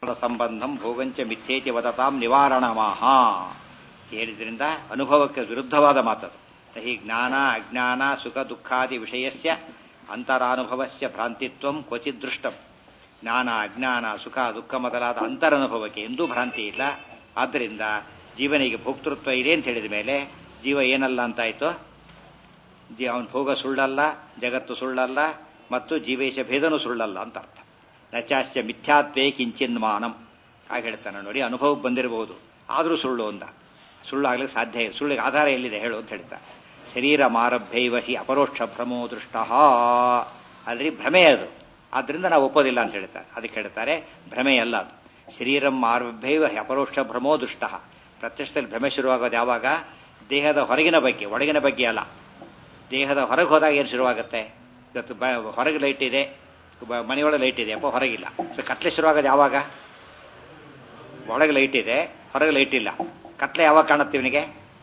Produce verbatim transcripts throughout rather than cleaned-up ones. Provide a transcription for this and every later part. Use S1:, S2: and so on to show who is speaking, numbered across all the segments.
S1: ಸಂಬಂಧಂ ಭೋಗಂಚ ಮಿಥ್ಯೇತಿ ವದತಾಂ ನಿವಾರಣಮಾಹ ಹೇಳಿದ್ರಿಂದ ಅನುಭವಕ್ಕೆ ವಿರುದ್ಧವಾದ ಮಾತದು. ಹಿ ಜ್ಞಾನ ಅಜ್ಞಾನ ಸುಖ ದುಃಖಾದಿ ವಿಷಯಸ್ಯ ಅಂತರಾನುಭವಸ್ಯ ಭ್ರಾಂತಿತ್ವಂ ಕ್ವಚಿತ್ ದೃಷ್ಟಂ. ಜ್ಞಾನ ಅಜ್ಞಾನ ಸುಖ ದುಃಖ ಮೊದಲಾದ ಅಂತರನುಭವಕ್ಕೆ ಎಂದೂ ಭ್ರಾಂತಿ ಇಲ್ಲ. ಆದ್ದರಿಂದ ಜೀವನಿಗೆ ಭೋಕ್ತೃತ್ವ ಇದೆ ಅಂತ ಹೇಳಿದ ಮೇಲೆ ಜೀವ ಏನಲ್ಲ ಅಂತಾಯ್ತು, ಜೀ ಅವನ ಭೋಗ ಸುಳ್ಳಲ್ಲ, ಜಗತ್ತು ಸುಳ್ಳಲ್ಲ, ಮತ್ತು ಜೀವೇಶ ಭೇದನೂ ಸುಳ್ಳಲ್ಲ ಅಂತ ಅರ್ಥ. ನಚಾಸ್ಯ ಮಿಥ್ಯಾತ್ವೇ ಕಿಂಚಿನ್ಮಾನಂ ಹಾಗೆ ಹೇಳ್ತಾನೆ ನೋಡಿ. ಅನುಭವಕ್ಕೆ ಬಂದಿರಬಹುದು, ಆದರೂ ಸುಳ್ಳು ಅಂದ. ಸುಳ್ಳು ಆಗ್ಲಿಕ್ಕೆ ಸಾಧ್ಯ ಇಲ್ಲ. ಸುಳ್ಳಿಗೆ ಆಧಾರ ಎಲ್ಲಿದೆ ಹೇಳು ಅಂತ ಹೇಳ್ತಾ. ಶರೀರ ಮಾರಭ್ಯೈವ ಹಿ ಅಪರೋಕ್ಷ ಭ್ರಮೋ ದೃಷ್ಟ. ಅಲ್ರಿ ಭ್ರಮೆ ಅದು, ಆದ್ರಿಂದ ನಾವು ಒಪ್ಪೋದಿಲ್ಲ ಅಂತ ಹೇಳ್ತಾರೆ. ಅದಕ್ಕೆ ಹೇಳ್ತಾರೆ ಭ್ರಮೆಯಲ್ಲ ಅದು. ಶರೀರಂ ಮಾರಭ್ಯೈವ ಹಿ ಅಪರೋಕ್ಷ ಭ್ರಮೋ ದೃಷ್ಟ. ಪ್ರತ್ಯಕ್ಷದಲ್ಲಿ ಭ್ರಮೆ ಶುರುವಾಗೋದು ಯಾವಾಗ? ದೇಹದ ಹೊರಗಿನ ಬಗ್ಗೆ, ಒಳಗಿನ ಬಗ್ಗೆ ಅಲ್ಲ. ದೇಹದ ಹೊರಗೆ ಹೋದಾಗ ಏನು ಶುರುವಾಗುತ್ತೆ? ಇವತ್ತು ಹೊರಗೆ ಲೈಟ್ ಇದೆ, ಮನೆಯೊಳಗೆ ಲೈಟ್ ಇದೆ ಅಪ್ಪ, ಹೊರಗಿಲ್ಲ. ಸೊ ಕತ್ಲೆ ಶುರುವಾಗೋದು ಯಾವಾಗ? ಒಳಗೆ ಲೈಟ್ ಇದೆ, ಹೊರಗೆ ಲೈಟ್ ಇಲ್ಲ. ಕತ್ಲೆ ಯಾವಾಗ ಕಾಣುತ್ತೆ ಇವನಿಗೆ?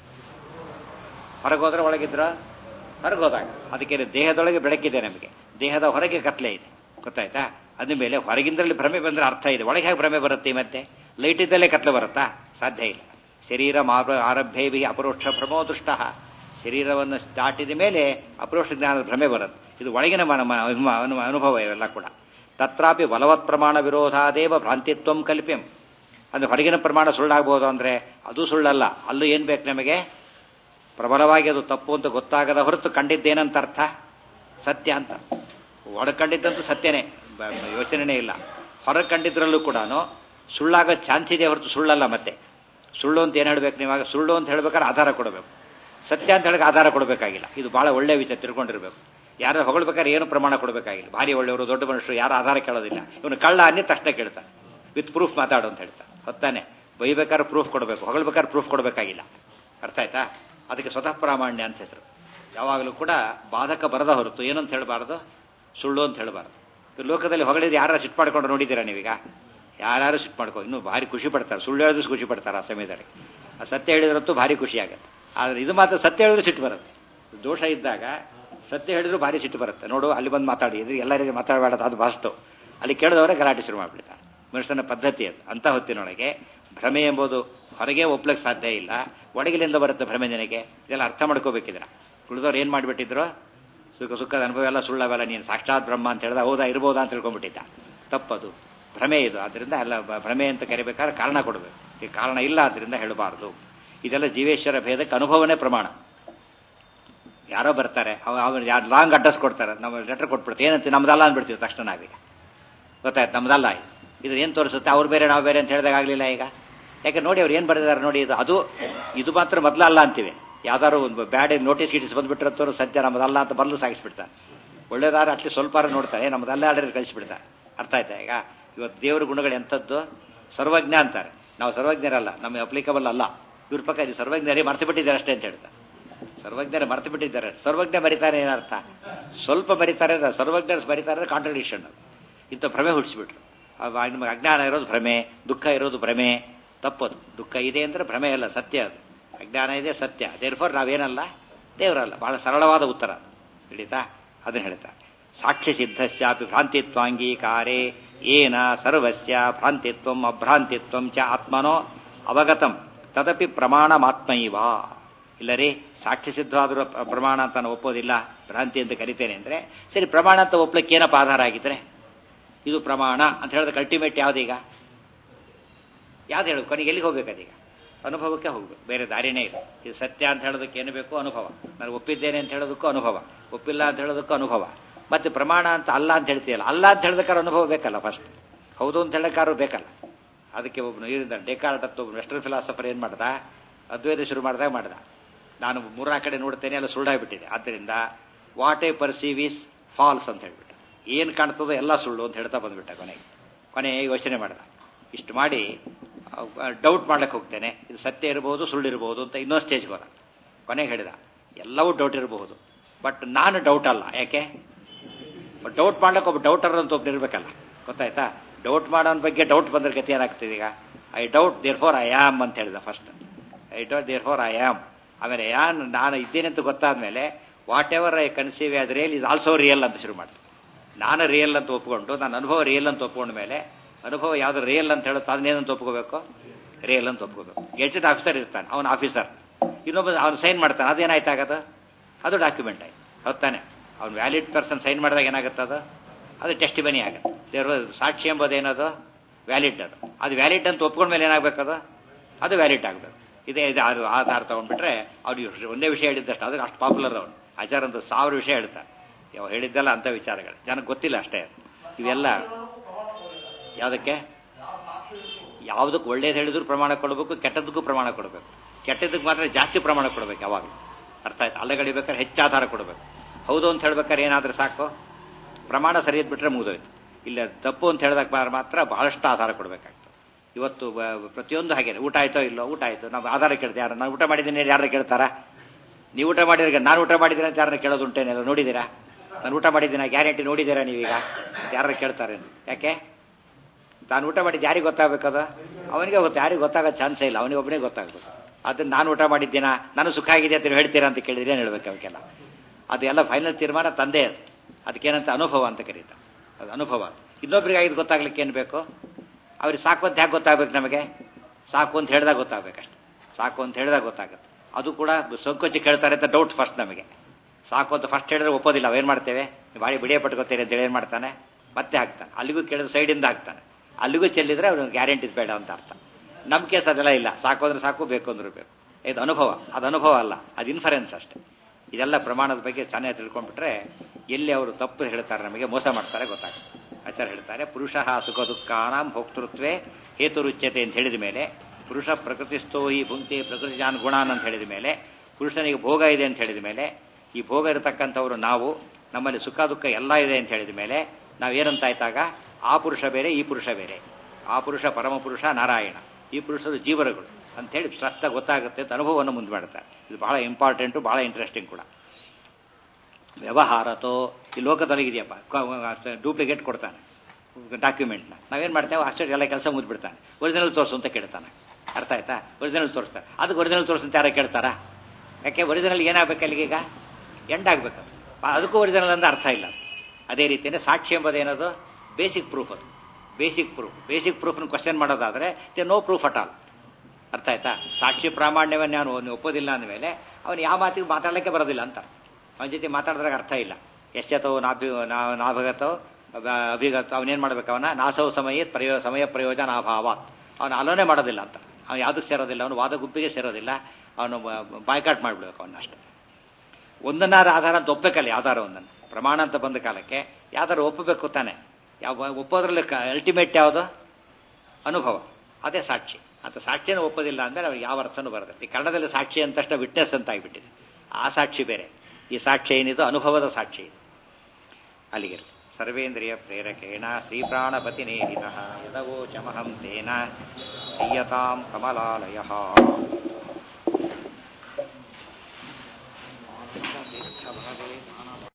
S1: ಹೊರಗೆ ಹೋದ್ರೆ ಒಳಗಿದ್ರ ಹೊರಗೆ ಹೋದಾಗ. ಅದಕ್ಕೆ ದೇಹದೊಳಗೆ ಬೆಳಕಿದೆ ನಮಗೆ, ದೇಹದ ಹೊರಗೆ ಕತ್ಲೆ ಇದೆ. ಗೊತ್ತಾಯ್ತಾ? ಅದ ಮೇಲೆ ಹೊರಗಿಂದರಲ್ಲಿ ಭ್ರಮೆ ಬಂದ್ರೆ ಅರ್ಥ ಇದೆ. ಒಳಗೆ ಹೇಗೆ ಭ್ರಮೆ ಬರುತ್ತೆ ಮತ್ತೆ? ಲೈಟ್ ಇದ್ದಲ್ಲೇ ಕತ್ಲೆ ಬರುತ್ತಾ? ಸಾಧ್ಯ ಇಲ್ಲ. ಶರೀರ ಆರಭ್ಯವಿ ಅಪರೋಕ್ಷ ಭ್ರಮೋ ದೃಷ್ಟ. ಶರೀರವನ್ನು ದಾಟಿದ ಮೇಲೆ ಅಪರೋಕ್ಷ ಜ್ಞಾನದ ಭ್ರಮೆ ಬರುತ್ತೆ. ಇದು ಒಳಗಿನ ಅನುಭವ ಇವೆಲ್ಲ ಕೂಡ. ತತ್ರಾಪಿ ಬಲವತ್ ಪ್ರಮಾಣ ವಿರೋಧಾದೇವ ಭ್ರಾಂತಿತ್ವಂ ಕಲ್ಪ್ಯಂ. ಅಂದ್ರೆ ಹೊರಗಿನ ಪ್ರಮಾಣ ಸುಳ್ಳಾಗಬಹುದು ಅಂದ್ರೆ ಅದು ಸುಳ್ಳಲ್ಲ. ಅಲ್ಲೂ ಏನ್ ಬೇಕು ನಮಗೆ? ಪ್ರಬಲವಾಗಿ ಅದು ತಪ್ಪು ಅಂತ ಗೊತ್ತಾಗದ ಹೊರತು ಕಂಡಿದ್ದೇನಂತ ಅರ್ಥ? ಸತ್ಯ ಅಂತ. ಒಳಗೆ ಕಂಡಿದ್ದಂತೂ ಸತ್ಯನೇ, ಯೋಚನೆನೇ ಇಲ್ಲ. ಹೊರಗೆ ಕಂಡಿದ್ರಲ್ಲೂ ಕೂಡ ಸುಳ್ಳಾಗೋ ಚಾನ್ಸ್ ಇದೆ ಹೊರತು ಸುಳ್ಳಲ್ಲ. ಮತ್ತೆ ಸುಳ್ಳು ಅಂತ ಏನ್ ಹೇಳ್ಬೇಕು ನೀವಾಗ? ಸುಳ್ಳು ಅಂತ ಹೇಳ್ಬೇಕಾದ್ರೆ ಆಧಾರ ಕೊಡಬೇಕು. ಸತ್ಯ ಅಂತ ಹೇಳಕ್ಕೆ ಆಧಾರ ಕೊಡಬೇಕಾಗಿಲ್ಲ. ಇದು ಬಹಳ ಒಳ್ಳೆ ವಿಚಾರ, ತಿಳ್ಕೊಂಡಿರ್ಬೇಕು. ಯಾರು ಹೊಗಳ್ಬೇಕಾದ್ರೆ ಏನು ಪ್ರಮಾಣ ಕೊಡಬೇಕಾಗಿಲ್ಲ. ಭಾರಿ ಒಳ್ಳೆಯವರು, ದೊಡ್ಡ ಮನುಷ್ಯರು ಯಾರು ಆಧಾರ ಕೇಳೋದಿಲ್ಲ. ಇವನು ಕಳ್ಳ ಅನ್ನಿ ತಕ್ಷಣ ಕೇಳ್ತಾನೆ, ವಿತ್ ಪ್ರೂಫ್ ಮಾತಾಡು ಅಂತ ಹೇಳ್ತಾನೆ. ಹೊತ್ತಾನೆ ಬೈಬೇಕಾದ್ರೆ ಪ್ರೂಫ್ ಕೊಡಬೇಕು, ಹೊಗಳ್ಬೇಕಾದ್ರೆ ಪ್ರೂಫ್ ಕೊಡಬೇಕಾಗಿಲ್ಲ. ಅರ್ಥ ಆಯ್ತಾ? ಅದಕ್ಕೆ ಸ್ವತಃ ಪ್ರಾಮಾಣ್ಯ ಅಂತ ಹೆಸರು. ಯಾವಾಗಲೂ ಕೂಡ ಬಾಧಕ ಬರದ ಹೊರತು ಏನಂತ ಹೇಳಬಾರ್ದು, ಸುಳ್ಳು ಅಂತ ಹೇಳಬಾರ್ದು. ಲೋಕದಲ್ಲಿ ಹೊಗಳಿದ್ರೆ ಯಾರು ಸಿಟ್ಟು ಮಾಡ್ಕೊಂಡು ನೋಡಿದ್ದೀರಾ ನೀವೀಗ? ಯಾರು ಸಿಟ್ಟು ಮಾಡ್ಕೊ ಇನ್ನೂ ಭಾರಿ ಖುಷಿ ಪಡ್ತಾರೆ. ಸುಳ್ಳು ಹೇಳಿದ್ರು ಖುಷಿ ಪಡ್ತಾರೆ ಆ ಸಮಯದಲ್ಲಿ. ಆ ಸತ್ಯ ಹೇಳಿದ್ರಂತೂ ಭಾರಿ ಖುಷಿ ಆಗುತ್ತೆ. ಆದರೆ ಇದು ಮಾತ್ರ ಸತ್ಯ ಹೇಳಿದ್ರು ಸಿಟ್ಟು ಬರುತ್ತೆ. ದೋಷ ಇದ್ದಾಗ ಸತ್ಯ ಹೇಳಿದ್ರು ಭಾರಿ ಸಿಟ್ಟು ಬರುತ್ತೆ. ನೋಡು ಅಲ್ಲಿ ಬಂದು ಮಾತಾಡಿ, ಇದ್ರೆ ಎಲ್ಲರಿಗೆ ಮಾತಾಡಬೇಡ, ಅದು ಬಾಸ್ಟು. ಅಲ್ಲಿ ಕೇಳಿದವರೇ ಗಲಾಟೆ ಶುರು ಮಾಡಿಬಿಡ್ತಾರೆ. ಮನುಷ್ಯನ ಪದ್ಧತಿ ಅದು. ಅಂತ ಹೊತ್ತಿನೊಳಗೆ ಭ್ರಮೆ ಎಂಬುದು ಹೊರಗೆ ಒಪ್ಲಕ್ಕೆ ಸಾಧ್ಯ ಇಲ್ಲ. ಒಳಗಿಲಿಂದ ಬರುತ್ತೆ ಭ್ರಮೆ. ನಿನಗೆ ಇದೆಲ್ಲ ಅರ್ಥ ಮಾಡ್ಕೋಬೇಕಿದ್ರ. ಉಳಿದವ್ರು ಏನ್ ಮಾಡಿಬಿಟ್ಟಿದ್ರು? ಸುಖ ಸುಖದ ಅನುಭವ ಎಲ್ಲ ಸುಳ್ಳವೆಲ್ಲ, ನೀನು ಸಾಕ್ಷಾತ್ ಬ್ರಹ್ಮ ಅಂತ ಹೇಳ್ದ, ಹೌದಾ ಇರ್ಬೋದಾ ಅಂತ ತಿಳ್ಕೊಂಡ್ಬಿಟ್ಟಿದ್ದ. ತಪ್ಪದು, ಭ್ರಮೆ ಇದು. ಆದ್ರಿಂದ ಎಲ್ಲ ಭ್ರಮೆ ಅಂತ ಕರಿಬೇಕಾದ್ರೆ ಕಾರಣ ಕೊಡಬೇಕು. ಈ ಕಾರಣ ಇಲ್ಲ, ಆದ್ರಿಂದ ಹೇಳಬಾರ್ದು. ಇದೆಲ್ಲ ಜೀವೇಶ್ವರ ಭೇದಕ್ಕೆ ಅನುಭವನೇ ಪ್ರಮಾಣ. ಯಾರೋ ಬರ್ತಾರೆ, ಅವ್ರು ಯಾರು ಲಾಂಗ್ ಅಡ್ರೆಸ್ ಕೊಡ್ತಾರೆ, ನಾವು ಲೆಟರ್ ಕೊಟ್ಬಿಡ್ತೀವಿ. ಏನಂತ ನಮ್ದಲ್ಲ ಅಂದ್ಬಿಡ್ತೀವಿ ತಕ್ಷಣ ನಾವೀಗ. ಗೊತ್ತಾಯ್ತು, ನಮ್ದಲ್ಲ ಇದು. ಏನು ತೋರಿಸುತ್ತೆ? ಅವ್ರು ಬೇರೆ ನಾವು ಬೇರೆ ಅಂತ ಹೇಳಿದಾಗ ಆಗಲಿಲ್ಲ ಈಗ. ಯಾಕೆ ನೋಡಿ ಅವ್ರು ಏನು ಬರೆದಿದ್ದಾರೆ ನೋಡಿ. ಇದು ಅದು ಇದು ಮಾತ್ರ ಮೊದಲಲ್ಲ ಅಂತೀವಿ. ಯಾವ್ದಾದ್ರು ಒಂದು ಬ್ಯಾಡ್ ನೋಟಿಸ್ ಗಿಟಿಸ್ ಬಂದ್ಬಿಟ್ಟಿರತ್ತವ್ರು ಸದ್ಯ ನಮ್ಮದಲ್ಲ ಅಂತ ಬದಲು ಸಾಗಿಸ್ಬಿಡ್ತಾರೆ. ಒಳ್ಳೇದಾದ್ರೆ ಅಟ್ಲಿ ಸ್ವಲ್ಪ ನೋಡ್ತಾರೆ, ನಮ್ಮದಲ್ಲ ಆರ್ಡರ್ ಕಳಿಸ್ಬಿಡ್ತಾರೆ. ಅರ್ಥ ಆಯ್ತಾ ಈಗ? ಇವತ್ತು ದೇವ್ರ ಗುಣಗಳು ಎಂಥದ್ದು? ಸರ್ವಜ್ಞ ಅಂತಾರೆ. ನಾವು ಸರ್ವಜ್ಞರಲ್ಲ, ನಮಗೆ ಅಪ್ಲಿಕಬಲ್ ಅಲ್ಲ. ಇವ್ರ ಪಕ್ಕ ಇದು ಸರ್ವಜ್ಞರೇ ಮರ್ತು ಬಿಟ್ಟಿದ್ದಾರೆ ಅಷ್ಟೇ ಅಂತ ಹೇಳ್ತಾರೆ. ಸರ್ವಜ್ಞರೇ ಮರ್ತು ಬಿಟ್ಟಿದ್ದಾರೆ. ಸರ್ವಜ್ಞ ಬರೀತಾರೆ ಏನರ್ಥ? ಸ್ವಲ್ಪ ಬರೀತಾರೆ. ಸರ್ವಜ್ಞರು ಬರೀತಾರೆ ಕಾಂಟ್ರಡಿಕ್ಷನ್. ಇಂಥ ಭ್ರಮೆ ಹುಟ್ಟಿಸ್ಬಿಟ್ರು. ನಿಮಗೆ ಅಜ್ಞಾನ ಇರೋದು ಭ್ರಮೆ, ದುಃಖ ಇರೋದು ಭ್ರಮೆ. ತಪ್ಪದು. ದುಃಖ ಇದೆ ಅಂದ್ರೆ ಭ್ರಮೆ ಅಲ್ಲ, ಸತ್ಯ ಅದು. ಅಜ್ಞಾನ ಇದೆ, ಸತ್ಯ. ದೇರ್ಫೋರ್ ನಾವೇನಲ್ಲ, ದೇವರಲ್ಲ. ಬಹಳ ಸರಳವಾದ ಉತ್ತರ ತಿಳಿತಾ? ಅದನ್ನ ಹೇಳ್ತಾ. ಸಾಕ್ಷ್ಯ ಸಿದ್ಧಸ್ಯಾಪಿ ಭ್ರಾಂತಿತ್ವಾಂಗೀಕಾರೇ ಏನ ಸರ್ವಸ್ಯ ಭ್ರಾಂತಿತ್ವಂ ಅಭ್ರಾಂತಿತ್ವಂ ಚ ಆತ್ಮನೋ ಅವಗತಂ ತದಪಿ ಪ್ರಮಾಣಮಾತ್ಮೈವ. ಇಲ್ಲರಿ ಸಾಕ್ಷ್ಯ ಸಿದ್ಧವಾದರೂ ಪ್ರಮಾಣ ಅಂತ ನಾನು ಒಪ್ಪೋದಿಲ್ಲ, ಭ್ರಾಂತಿ ಅಂತ ಕರಿತೇನೆ ಅಂದ್ರೆ ಸರಿ, ಪ್ರಮಾಣ ಅಂತ ಒಪ್ಲಿಕ್ಕೆ ಏನಪ್ಪ ಆಧಾರ ಆಗಿದ್ರೆ? ಇದು ಪ್ರಮಾಣ ಅಂತ ಹೇಳಿದ್ರೆ ಅಲ್ಟಿಮೇಟ್ ಯಾವ್ದೀಗ? ಯಾವ್ದು ಹೇಳು? ಕೊನೆಗೆ ಎಲ್ಲಿಗೆ ಹೋಗ್ಬೇಕದೀಗ? ಅನುಭವಕ್ಕೆ ಹೋಗ್ಬೇಕು, ಬೇರೆ ದಾರಿನೇ ಇಲ್ಲ. ಇದು ಸತ್ಯ ಅಂತ ಹೇಳೋದಕ್ಕೆ ಏನು ಬೇಕು? ಅನುಭವ. ನಾನು ಒಪ್ಪಿದ್ದೇನೆ ಅಂತ ಹೇಳೋದಕ್ಕೂ ಅನುಭವ, ಒಪ್ಪಿಲ್ಲ ಅಂತ ಹೇಳೋದಕ್ಕೂ ಅನುಭವ. ಮತ್ತೆ ಪ್ರಮಾಣ ಅಂತ ಅಲ್ಲ ಅಂತ ಹೇಳ್ತೀಯಲ್ಲ, ಅಲ್ಲ ಅಂತ ಹೇಳಬೇಕಾದ್ರೆ ಅನುಭವ ಬೇಕಲ್ಲ ಫಸ್ಟ್. ಹೌದು ಅಂತ ಹೇಳಕ್ಕಾರು ಬೇಕಲ್ಲ. ಅದಕ್ಕೆ ಒಬ್ಬನು ಇರಿಂದ ಡೆಕಾರ್ಟ್ ಅಂತ ಒಬ್ಬ ವೆಸ್ಟರ್ನ್ ಫಿಲಾಸಫರ್ ಏನ್ ಮಾಡ್ದ? ಅದ್ವೈತ ಶುರು ಮಾಡಿದಾಗ ಮಾಡ್ದ, ನಾನು ಮೂರನೇ ಕಡೆ ನೋಡ್ತೇನೆ ಎಲ್ಲ ಸುಳ್ಳಾಗ್ಬಿಟ್ಟಿದೆ, ಆದ್ದರಿಂದ what a perceive is false ಅಂತ ಹೇಳ್ಬಿಟ್ಟ. ಏನು ಕಾಣ್ತದೋ ಎಲ್ಲ ಸುಳ್ಳು ಅಂತ ಹೇಳ್ತಾ ಬಂದ್ಬಿಟ್ಟ. ಕೊನೆಗೆ ಕೊನೆ ಯೋಚನೆ ಮಾಡ್ದ. ಇಷ್ಟು ಮಾಡಿ ಡೌಟ್ ಮಾಡ್ಲಿಕ್ಕೆ ಹೋಗ್ತೇನೆ, ಇದು ಸತ್ಯ ಇರಬಹುದು ಸುಳ್ಳು ಇರಬಹುದು ಅಂತ ಇನ್ನೊಂದು ಸ್ಟೇಜ್ಗೆ ಹೋದ. ಕೊನೆಗೆ ಹೇಳಿದ ಎಲ್ಲವೂ ಡೌಟ್ ಇರಬಹುದು, ಬಟ್ ನಾನು ಡೌಟ್ ಅಲ್ಲ. ಯಾಕೆ? ಡೌಟ್ ಮಾಡ್ಲಿಕ್ಕೆ ಒಬ್ಬ ಡೌಟರ್ ಅಂತ ಒಬ್ಬ ಇರ್ಬೇಕಲ್ಲ. ಗೊತ್ತಾಯ್ತಾ? ಡೌಟ್ ಮಾಡೋನ್ ಬಗ್ಗೆ ಡೌಟ್ ಬಂದ್ರೆ ಗತಿ ಏನಾಗ್ತದೆ ಈಗ? I doubt therefore I am ಅಂತ ಹೇಳಿದ ಫಸ್ಟ್. I doubt therefore I am. ಆಮೇಲೆ ಯಾನ್ ನಾನು ಇದ್ದೇನೆ ಅಂತ ಗೊತ್ತಾದ್ಮೇಲೆ whatever I conceive as real is also real ಅಂತ ಶುರು ಮಾಡ್ತೀನಿ. ನಾನು ರಿಯಲ್ ಅಂತ ಒಪ್ಕೊಂಡು, ನನ್ನ ಅನುಭವ ರಿಯಲ್ ಅಂತ ಒಪ್ಕೊಂಡ ಮೇಲೆ ಅನುಭವ ಯಾವುದು ರಿಯಲ್ ಅಂತ ಹೇಳುತ್ತೋ ಅದನ್ನೇನಂತ ಒಪ್ಕೋಬೇಕು, ರಿಯಲ್ ಅಂತ ಒಪ್ಕೋಬೇಕು. ಗೆಜೆಟ್ ಆಫೀಸರ್ ಇರ್ತಾನೆ, ಅವನು ಆಫೀಸರ್, ಇನ್ನೊಬ್ಬ ಅವನು ಸೈನ್ ಮಾಡ್ತಾನೆ, ಅದೇನಾಯ್ತಾಗದು, ಅದು ಡಾಕ್ಯುಮೆಂಟ್ ಆಯ್ತು, ಹೊತ್ತಾನೆ. ಅವ್ನು ವ್ಯಾಲಿಡ್ ಪರ್ಸನ್ ಸೈನ್ ಮಾಡಿದಾಗ ಏನಾಗುತ್ತದು, ಅದು ಟೆಸ್ಟಿಮನಿ ಆಗುತ್ತೆ. ದೇವ್ರ ಸಾಕ್ಷಿ ಎಂಬುದು ಏನದು, ವ್ಯಾಲಿಡ್. ಅದು ಅದು ವ್ಯಾಲಿಡ್ ಅಂತ ಒಪ್ಕೊಂಡ್ಮೇಲೆ ಏನಾಗಬೇಕದು, ಅದು ವ್ಯಾಲಿಡ್ ಆಗಬೇಕು. ಇದೇ ಇದು ಅದು ಆಧಾರ ತಗೊಂಡ್ಬಿಟ್ರೆ ಅವ್ರು ಒಂದೇ ವಿಷಯ ಹೇಳಿದ್ದಷ್ಟು ಅದಕ್ಕೆ ಅಷ್ಟು ಪಾಪ್ಯುಲರ್. ಅವನು ಆಚಾರ ಒಂದು ಸಾವಿರ ವಿಷಯ ಹೇಳ್ತಾರೆ, ಯಾವ ಹೇಳಿದ್ದಲ್ಲ ಅಂಥ ವಿಚಾರಗಳು ಜನಕ್ಕೆ ಗೊತ್ತಿಲ್ಲ ಅಷ್ಟೇ. ಇವೆಲ್ಲ ಯಾವುದಕ್ಕೆ, ಯಾವುದಕ್ಕೆ ಒಳ್ಳೇದು ಹೇಳಿದ್ರು ಪ್ರಮಾಣ ಕೊಡಬೇಕು, ಕೆಟ್ಟದಕ್ಕೂ ಪ್ರಮಾಣ ಕೊಡಬೇಕು. ಕೆಟ್ಟದಕ್ಕೆ ಮಾತ್ರ ಜಾಸ್ತಿ ಪ್ರಮಾಣ ಕೊಡಬೇಕು ಯಾವಾಗ, ಅರ್ಥ ಆಯ್ತು. ಅಲ್ಲಗಡಿಬೇಕಾದ್ರೆ ಹೆಚ್ಚು ಆಧಾರ ಕೊಡಬೇಕು. ಹೌದು ಅಂತ ಹೇಳ್ಬೇಕಾದ್ರೆ ಏನಾದರೂ ಸಾಕು, ಪ್ರಮಾಣ ಸರಿ ಇದ್ಬಿಟ್ರೆ ಮುಗಿದೋಯ್ತು. ಇಲ್ಲ ತಪ್ಪು ಅಂತ ಹೇಳಿದಾಗ ಮಾತ್ರ ಬಹಳಷ್ಟು ಆಧಾರ ಕೊಡಬೇಕಾಗ್ತದೆ. ಇವತ್ತು ಪ್ರತಿಯೊಂದು ಹಾಗೆ, ಊಟ ಆಯ್ತೋ ಇಲ್ಲೋ, ಊಟ ಆಯ್ತು, ನಾವು ಆಧಾರ ಕೇಳ್ತೀವಿ. ಯಾರು ನಾನು ಊಟ ಮಾಡಿದ್ದೀನಿ ಯಾರು ಕೇಳ್ತಾರಾ? ನೀವು ಊಟ ಮಾಡಿದ್ರೆ ನಾನು ಊಟ ಮಾಡಿದ್ದೀನಿ ಅಂತ ಯಾರನ್ನ ಕೇಳೋದುಂಟೇನೆಲ್ಲ ನೋಡಿದ್ದೀರಾ? ನಾನು ಊಟ ಮಾಡಿದ್ದೀನ ಗ್ಯಾರಂಟಿ ನೋಡಿದ್ದೀರಾ ನೀವೀಗ? ಯಾರು ಕೇಳ್ತಾರೆ? ಯಾಕೆ? ನಾನು ಊಟ ಮಾಡಿದ್ದು ಯಾರಿಗೆ ಗೊತ್ತಾಗಬೇಕದು? ಅವನಿಗೆ ಗೊತ್ತ, ಯಾರಿಗೆ ಗೊತ್ತಾಗೋ ಚಾನ್ಸೇ ಇಲ್ಲ, ಅವನಿಗೆ ಒಬ್ಬನೇ ಗೊತ್ತಾಗ್ಬೇಕು. ಅದನ್ನ ನಾನು ಊಟ ಮಾಡಿದ್ದೀನ, ನಾನು ಸುಖ ಆಗಿದೆ ಅಂತ ಹೇಳ್ತೀರಾ ಅಂತ ಕೇಳಿದ್ರೆ ಏನು ಹೇಳ್ಬೇಕು ಅವಕ್ಕೆಲ್ಲ? ಅದು ಎಲ್ಲ ಫೈನಲ್ ತೀರ್ಮಾನ ತಂದೆ. ಅದು ಅದಕ್ಕೇನಂತ ಅನುಭವ ಅಂತ ಕರೀತಾರೆ. ಅದು ಅನುಭವ. ಇನ್ನೊಬ್ರಿಗೆ ಆಗಿದ್ದು ಗೊತ್ತಾಗ್ಲಿಕ್ಕೆ ಏನು ಬೇಕು? ಅವ್ರಿಗೆ ಸಾಕು ಅಂತ ಯಾಕೆ ಗೊತ್ತಾಗ್ಬೇಕು ನಮಗೆ? ಸಾಕು ಅಂತ ಹೇಳಿದಾಗ ಗೊತ್ತಾಗಬೇಕಷ್ಟೆ. ಸಾಕು ಅಂತ ಹೇಳಿದಾಗ ಗೊತ್ತಾಗುತ್ತೆ. ಅದು ಕೂಡ ಸಂಕೋಚ ಕೇಳ್ತಾರೆ ಅಂತ ಡೌಟ್ ಫಸ್ಟ್ ನಮಗೆ. ಸಾಕು ಅಂತ ಫಸ್ಟ್ ಹೇಳಿದ್ರೆ ಒಪ್ಪೋದಿಲ್ಲ. ಅವೇನು ಮಾಡ್ತೇವೆ, ಬಾಡಿ ಬಿಡಿಯ ಪಟ್ಕೋತೀರಿ ಅಂತೇಳಿ ಏನು ಮಾಡ್ತಾನೆ, ಮತ್ತೆ ಹಾಕ್ತಾನೆ. ಅಲ್ಲಿಗೂ ಕೇಳಿದ್ರೆ ಸೈಡಿಂದ ಹಾಕ್ತಾನೆ, ಅಲ್ಲಿಗೂ ಚೆಲ್ಲಿದ್ರೆ ಅವ್ನು ಗ್ಯಾರಂಟಿ ಬೇಡ ಅಂತ ಅರ್ಥ. ನಮ್ಮ ಕೇಸ್ ಅದೆಲ್ಲ ಇಲ್ಲ. ಸಾಕು ಅಂದ್ರೆ ಸಾಕು, ಬೇಕು ಅಂದ್ರೆ ಬೇಕು. ಇದು ಅನುಭವ. ಅದು ಅನುಭವ ಅಲ್ಲ, ಅದು ಇನ್ಫರೆನ್ಸ್ ಅಷ್ಟೇ. ಇದೆಲ್ಲ ಪ್ರಮಾಣದ ಬಗ್ಗೆ ಚೆನ್ನಾಗಿ ತಿಳ್ಕೊಂಡ್ಬಿಟ್ರೆ ಎಲ್ಲಿ ಅವರು ತಪ್ಪು ಹೇಳ್ತಾರೆ, ನಮಗೆ ಮೋಸ ಮಾಡ್ತಾರೆ ಗೊತ್ತಾಗುತ್ತೆ. ಆಚಾರ್ಯ ಹೇಳ್ತಾರೆ, ಪುರುಷ ಸುಖ ದುಃಖಾನಾಂ ಭೋಕ್ತೃತ್ವೇ ಹೇತುರುಚ್ಯತೆ ಅಂತ ಹೇಳಿದ ಮೇಲೆ, ಪುರುಷ ಪ್ರಕೃತಿಸ್ಥೋ ಈ ಭುಂಕ್ತಿ ಪ್ರಕೃತಿ ಜಾನ್ ಗುಣಾನ್ ಅಂತ ಹೇಳಿದ ಮೇಲೆ, ಪುರುಷನಿಗೆ ಭೋಗ ಇದೆ ಅಂತ ಹೇಳಿದ ಮೇಲೆ, ಈ ಭೋಗ ಇರತಕ್ಕಂಥವ್ರು ನಾವು, ನಮ್ಮಲ್ಲಿ ಸುಖ ದುಃಖ ಎಲ್ಲ ಇದೆ ಅಂತ ಹೇಳಿದ ಮೇಲೆ ನಾವೇನಂತಾಯ್ತಾಗ, ಆ ಪುರುಷ ಬೇರೆ ಈ ಪುರುಷ ಬೇರೆ, ಆ ಪುರುಷ ಪರಮ ಪುರುಷ ನಾರಾಯಣ, ಈ ಪುರುಷರು ಜೀವರುಗಳು ಅಂಥೇಳಿ ಸ್ಪಷ್ಟ ಗೊತ್ತಾಗುತ್ತೆ ಅಂತ ಅನುಭವವನ್ನು ಮುಂದೆ ಮಾಡ್ತಾರೆ. ಇದು ಬಹಳ ಇಂಪಾರ್ಟೆಂಟು, ಬಹಳ ಇಂಟ್ರೆಸ್ಟಿಂಗ್ ಕೂಡ. ವ್ಯವಹಾರತೋ ಈ ಲೋಕದೊಳಗಿದೆಯಪ್ಪ, ಡೂಪ್ಲಿಕೇಟ್ ಕೊಡ್ತಾನೆ ಡಾಕ್ಯುಮೆಂಟ್ನ, ನಾವೇನು ಮಾಡ್ತೇವೆ, ಅಷ್ಟೇ ಎಲ್ಲ ಕೆಲಸ ಮುಗಿದ್ಬಿಡ್ತಾನೆ. ಒರಿಜಿನಲ್ ತೋರಿಸು ಅಂತ ಕೇಳ್ತಾನೆ. ಅರ್ಥ ಆಯ್ತಾ? ಒರಿಜಿನಲ್ ತೋರಿಸ್ತಾರೆ. ಅದಕ್ಕೆ ಒರಿಜಿನಲ್ ತೋರಿಸು ಅಂತ ಯಾರು ಕೇಳ್ತಾರಾ? ಯಾಕೆ ಒರಿಜಿನಲ್ ಏನಾಗಬೇಕು ಅಲ್ಲಿಗೀಗ? ಎಂಡ್ ಆಗಬೇಕು. ಅದಕ್ಕೂ ಒರಿಜಿನಲ್ ಅಂದ್ರೆ ಅರ್ಥ ಇಲ್ಲ. ಅದೇ ರೀತಿಯೇ ಸಾಕ್ಷಿ ಎಂಬುದೇನದು ಬೇಸಿಕ್ ಪ್ರೂಫ್. ಅದು ಬೇಸಿಕ್ ಪ್ರೂಫ್. ಬೇಸಿಕ್ ಪ್ರೂಫ್ನ ಕ್ವಶನ್ ಮಾಡೋದಾದ್ರೆ they know proof at all. ಅರ್ಥ ಆಯ್ತಾ? ಸಾಕ್ಷಿ ಪ್ರಾಮಾಣ್ಯವನ್ನು ನಾನು ಒಪ್ಪೋದಿಲ್ಲ ಅಂದಮೇಲೆ ಅವನು ಯಾವ ಮಾತಿಗೆ ಮಾತಾಡಲಿಕ್ಕೆ ಬರೋದಿಲ್ಲ ಅಂತ. ಅವನ ಜೊತೆ ಮಾತಾಡಿದಾಗ ಅರ್ಥ ಇಲ್ಲ. ಎಷ್ಟೋ ನಾಭಿ ನಾಭಗತೋ ಅಭಿಗತ ಅವನೇನು ಮಾಡ್ಬೇಕು, ಅವನ ನಾಸವ ಸಮಯ ಪ್ರಯೋ ಸಮಯ ಪ್ರಯೋಜನ ಅಭಾವ, ಅವನು ಆಲೋಚನೆ ಮಾಡೋದಿಲ್ಲ ಅಂತ. ಅವನು ಯಾವುದಕ್ಕೆ ಸೇರೋದಿಲ್ಲ, ಅವನು ವಾದ ಗುಂಪಿಗೆ ಸೇರೋದಿಲ್ಲ, ಅವನು ಬಾಯ್ಕಾಟ್ ಮಾಡಿಬಿಡ್ಬೇಕು ಅವನ್ನ ಅಷ್ಟೇ. ಒಂದನ್ನಾರು ಆಧಾರ ಅಂತ ಒಪ್ಪಬೇಕಲ್ಲ, ಯಾವ್ದಾರ ಒಂದನ್ನು ಪ್ರಮಾಣ ಅಂತ ಬಂದ ಕಾಲಕ್ಕೆ ಯಾವ್ದಾರು ಒಪ್ಪಬೇಕು ತಾನೆ. ಯಾವ ಒಪ್ಪೋದ್ರಲ್ಲಿ ಅಲ್ಟಿಮೇಟ್ ಯಾವುದು? ಅನುಭವ. ಅದೇ ಸಾಕ್ಷಿ. ಅಂತ ಸಾಕ್ಷಿಯನ್ನು ಒಪ್ಪೋದಿಲ್ಲ ಅಂದರೆ ಅವ್ರಿಗೆ ಯಾವ ಅರ್ಥನೂ ಬರೋದಿಲ್ಲ. ಈ ಕನ್ನಡದಲ್ಲಿ ಸಾಕ್ಷಿ ಅಂತಷ್ಟು ವಿಟ್ನೆಸ್ ಅಂತ ಆಗಿಬಿಟ್ಟಿದೆ. ಆ ಸಾಕ್ಷಿ ಬೇರೆ, ಈ ಸಾಕ್ಷಿ ಏನಿದು ಅನುಭವದ ಸಾಕ್ಷಿ ಇದು. ಅಲ್ಲಿಗಿರಲಿ. ಸರ್ವೇಂದ್ರಿಯ ಪ್ರೇರಕೇಣ ಶ್ರೀಪ್ರಾಣಪತಿ ನೇಹಿತಃ ಯದವೋಚಮಹಂ ತೇನ ಪ್ರೀಯತಾಂ ಕಮಲಾಲಯಃ.